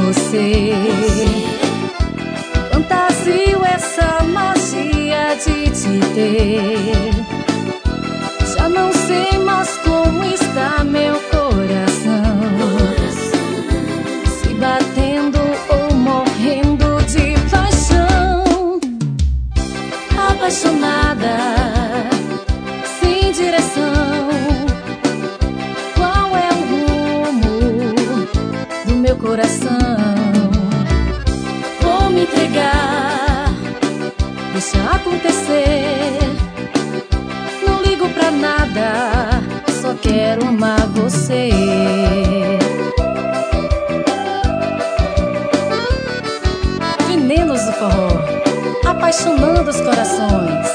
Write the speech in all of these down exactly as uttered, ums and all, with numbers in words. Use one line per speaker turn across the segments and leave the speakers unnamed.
você. Fantasio essa magia de te ter. Já não sei mais como está meu coração, se batendo ou morrendo de paixão. Apaixonada, sem direção. Qual é o rumo do meu coração? Vou me entregar, deixa acontecer. Não ligo pra nada, só quero amar você. Venenos do forró, apaixonando os corações.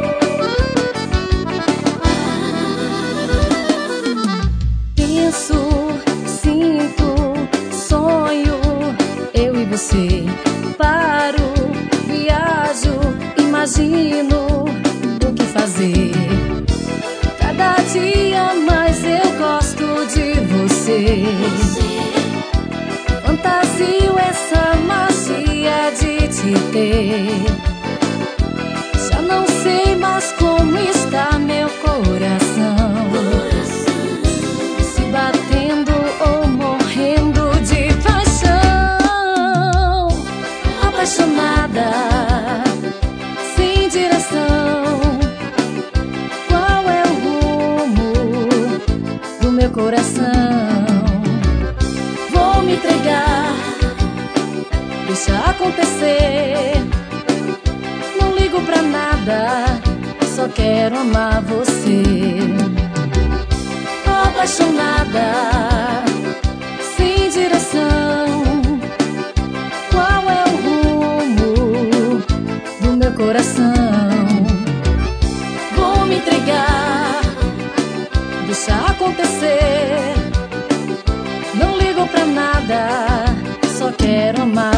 Penso, sinto, sonho, eu e você. Paro, viajo, imagino o que fazer. Cada dia mais eu gosto de você. Fantasio essa magia de te ter. Já não sei mais como está meu coração, se batendo ou morrendo de paixão. Apaixonada, sem direção. Qual é o rumo do meu coração? Vou me entregar, deixa acontecer. Não ligo pra nada, só quero amar você. Apaixonada, sem direção. Qual é o rumo do meu coração? Vou me entregar, deixa acontecer. Não ligo pra nada, só quero amar